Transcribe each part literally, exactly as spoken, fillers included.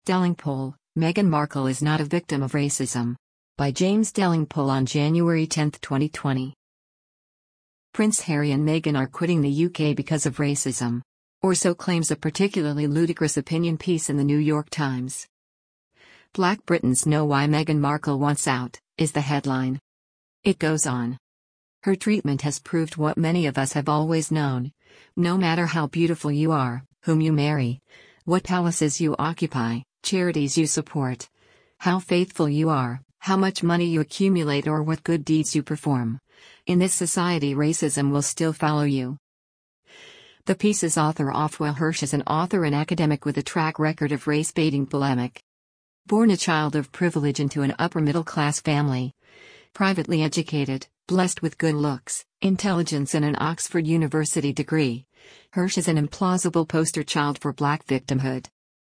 Delingpole, Meghan Markle is not a victim of racism. By James Delingpole on January tenth twenty twenty. Prince Harry and Meghan are quitting the U K because of racism. Or so claims a particularly ludicrous opinion piece in the New York Times. Black Britons know why Meghan Markle wants out, is the headline. It goes on. Her treatment has proved what many of us have always known. No matter how beautiful you are, whom you marry, what palaces you occupy, charities you support, how faithful you are, how much money you accumulate, or what good deeds you perform, in this society racism will still follow you. The piece's author Ofwell Hirsch is an author and academic with a track record of race-baiting polemic. Born a child of privilege into an upper-middle-class family, privately educated, blessed with good looks, intelligence and an Oxford University degree, Hirsch is an implausible poster child for black victimhood.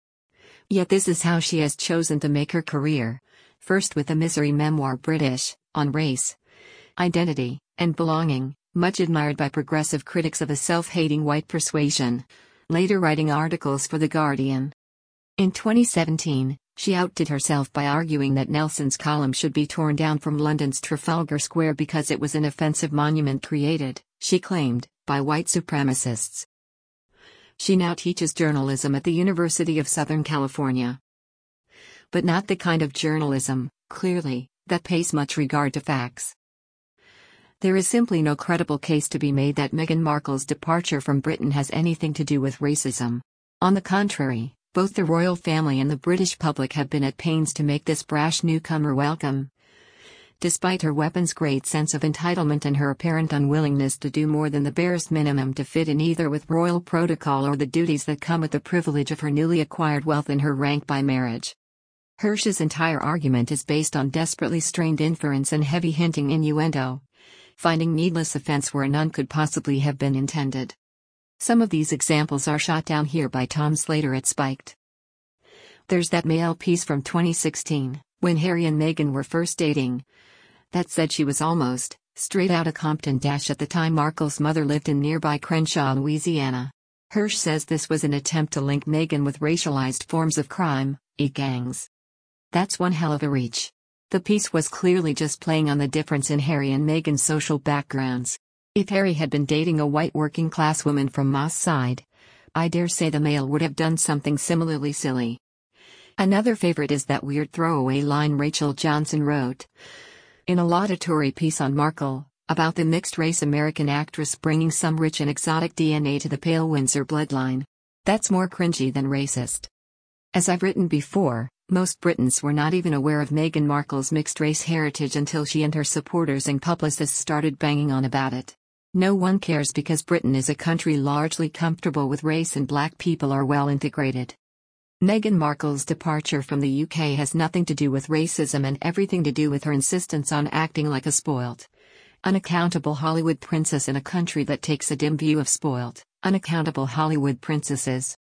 Yet this is how she has chosen to make her career, first with the misery memoir British, on race, identity, and belonging, much admired by progressive critics of a self-hating white persuasion, later writing articles for The Guardian. In twenty seventeen, she outdid herself by arguing that Nelson's column should be torn down from London's Trafalgar Square because it was an offensive monument created, she claimed, by white supremacists. She now teaches journalism at the University of Southern California. But not the kind of journalism, clearly, that pays much regard to facts. There is simply no credible case to be made that Meghan Markle's departure from Britain has anything to do with racism. On the contrary, both the royal family and the British public have been at pains to make this brash newcomer welcome. Despite her weapons-grade sense of entitlement and her apparent unwillingness to do more than the barest minimum to fit in either with royal protocol or the duties that come with the privilege of her newly acquired wealth and her rank by marriage. Hirsch's entire argument is based on desperately strained inference and heavy hinting innuendo, finding needless offense where none could possibly have been intended. Some of these examples are shot down here by Tom Slater at Spiked. There's that Mail piece from twenty sixteen, when Harry and Meghan were first dating, that said she was almost straight outta Compton Dash at the time Markle's mother lived in nearby Crenshaw, Louisiana. Hirsch says this was an attempt to link Meghan with racialized forms of crime, e-gangs. That's one hell of a reach. The piece was clearly just playing on the difference in Harry and Meghan's social backgrounds. If Harry had been dating a white working-class woman from Moss Side, I dare say the Mail would have done something similarly silly. Another favorite is that weird throwaway line Rachel Johnson wrote in a laudatory piece on Markle, about the mixed-race American actress bringing some rich and exotic D N A to the pale Windsor bloodline. That's more cringy than racist. As I've written before, most Britons were not even aware of Meghan Markle's mixed-race heritage until she and her supporters and publicists started banging on about it. No one cares because Britain is a country largely comfortable with race and black people are well integrated. Meghan Markle's departure from the U K has nothing to do with racism and everything to do with her insistence on acting like a spoilt, unaccountable Hollywood princess in a country that takes a dim view of spoilt, unaccountable Hollywood princesses.